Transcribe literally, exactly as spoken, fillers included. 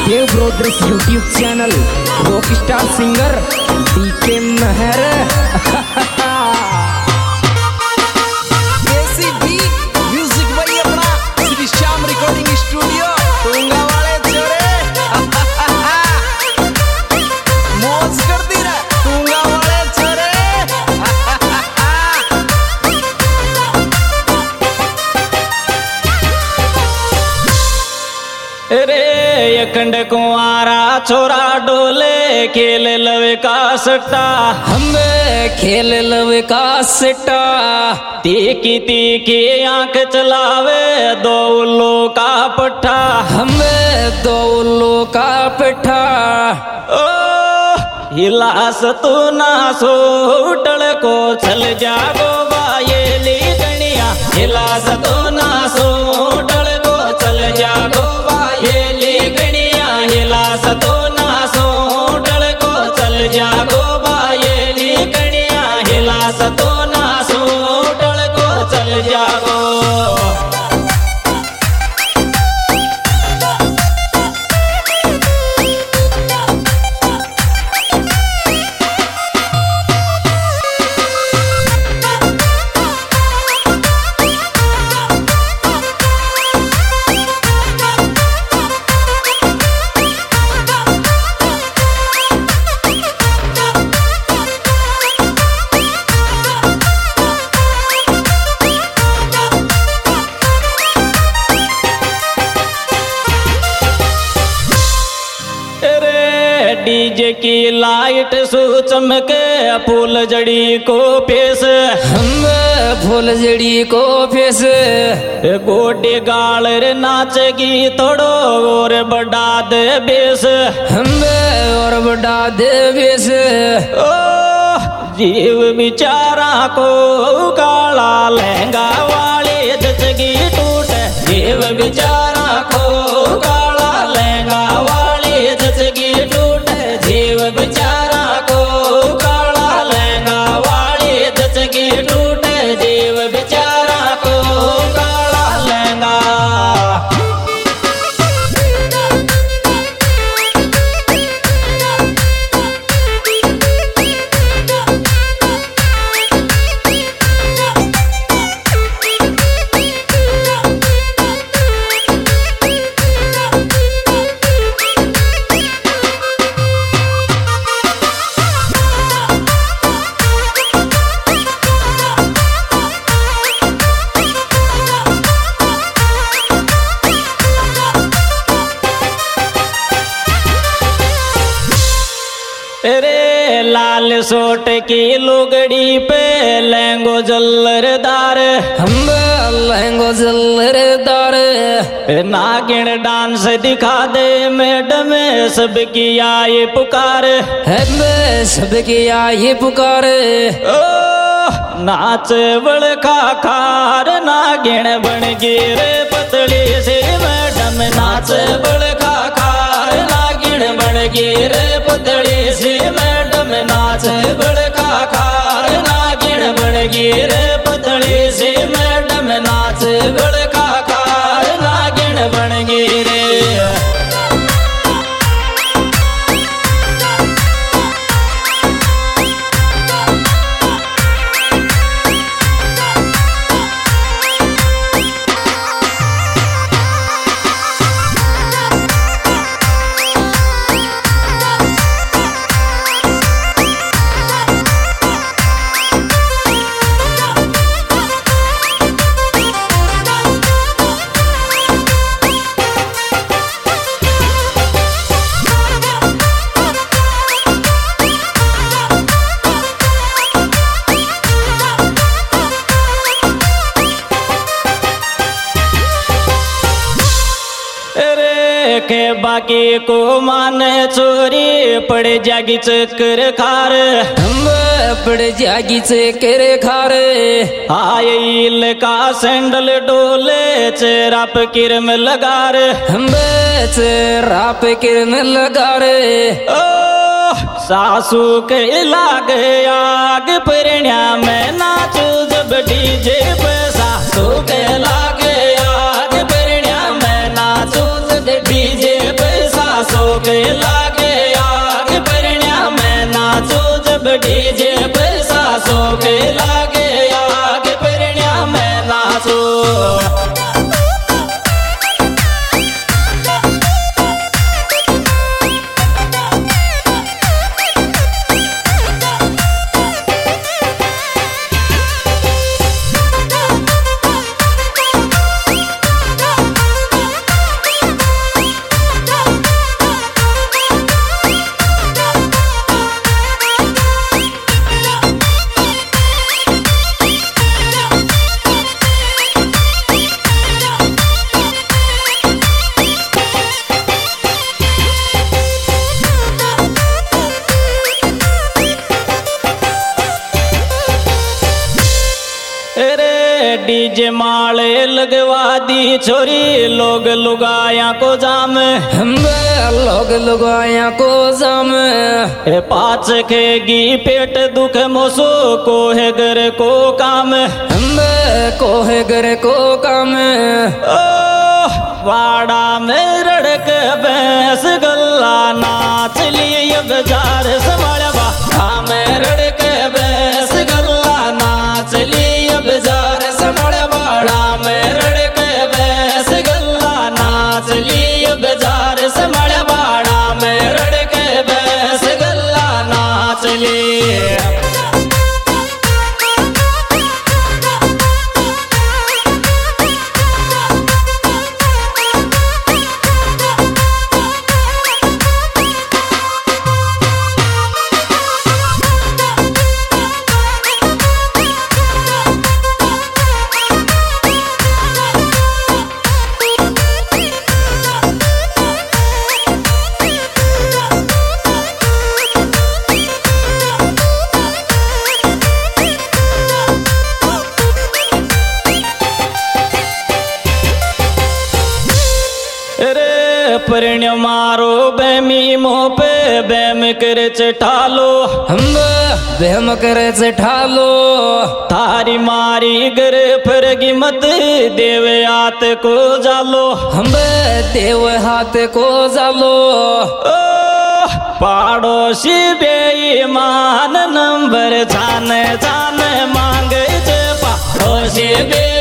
देव brothers YouTube channel rock star singer DK महर देसी भी म्यूजिक वही अपना श्री श्याम रिकॉर्डिंग स्टूडियो टूंगा वाले छोरे मौज कर दी रे टूंगा वाले छोरे रे यखंड कुंवारा छोरा डोले खेल लवे का सट्टा हम खेल लवे का सट्टा तीखी तीखी आंख चलावे दो उल्लू का पट्टा हम दो उल्लू का पट्टा ओ हिलास तू ना सो टल को चल जागो बायेली गणिया हिलास तू ना सो टल को चल जागो बायेली गणिया हिलास तू ना सो टल को चल जागो बायेली गणिया हिलास तू ना सो टल को चल जागो। डीजे की लाइट सु चमके फूल जड़ी को पेश हम फूल जड़ी को फेस गोडे गाल रे नाचेगी तोड़ो और बड़ा दे बेस हम और बड़ा दे बेस ओ जीव बिचारा को काला लहंगा वाले जचगी टूट जीव बिचारा को काला लहंगा वाले जचगी टूट जीव बिचारा को काला लहंगा वाले जचगी टूट जीव बिचारा को काला लहंगा। रे लाल सोट की लुगड़ी पे लहंगो जल्लरदार हम लहंगो जल्लरदार नागिन डांस दिखा दे मैडम सबकी आए पुकार हम सबकी आए पुकार ओ नाच बड़ खार नागिन बन गिरे पतली से मैडम नाच बड़ खार नागिन बन गिरे पतली से मैडम नाच बड़ खार नागिन बन गिरे पतली से मैडम नाच बड़ खार नागिन बन गिरे। के बाकी को माने चोरी पड़ जागी चक्कर खार हम पड़ जागी चक्कर खार आयल का सैंडल डोले चेहरा पे किरम लगा रे हम चेहरा पे किरम लगा रे ओ सासू के लागे आग परिण्या में नाचू जब डीजे पे सासू के लागे आग परिण्या में नाचू जब डीजे पे सासू नाचो डीजे माले लगवा दी छोरी लोग लुगाया को जाम हम लोग लुगाया को जाम ए पाच खेगी पेट दुख मोसो को है घर को काम हम को है घर को काम ओ वाड़ा में रड़क भैंस गल्ला नाच लिए बाजार संभाल बा में रड़क भैंस गल्ला नाच लिए बाजार संभाल बाड़ा में रड़क भैंस गल्ला नाच लिए बाजार संभाल बाड़ा में रड़क भैंस गल्ला नाच लिए परिण मारो बेमी मोह पे बेम करे चटालो हम बेम करे चटालो तारी मारी गर फिर गिमत देव हाथ को जालो हम देव हाथ को जालो ओ पाड़ोसी बेईमान नंबर जाने जाने मांगे जे पाड़ोसी बे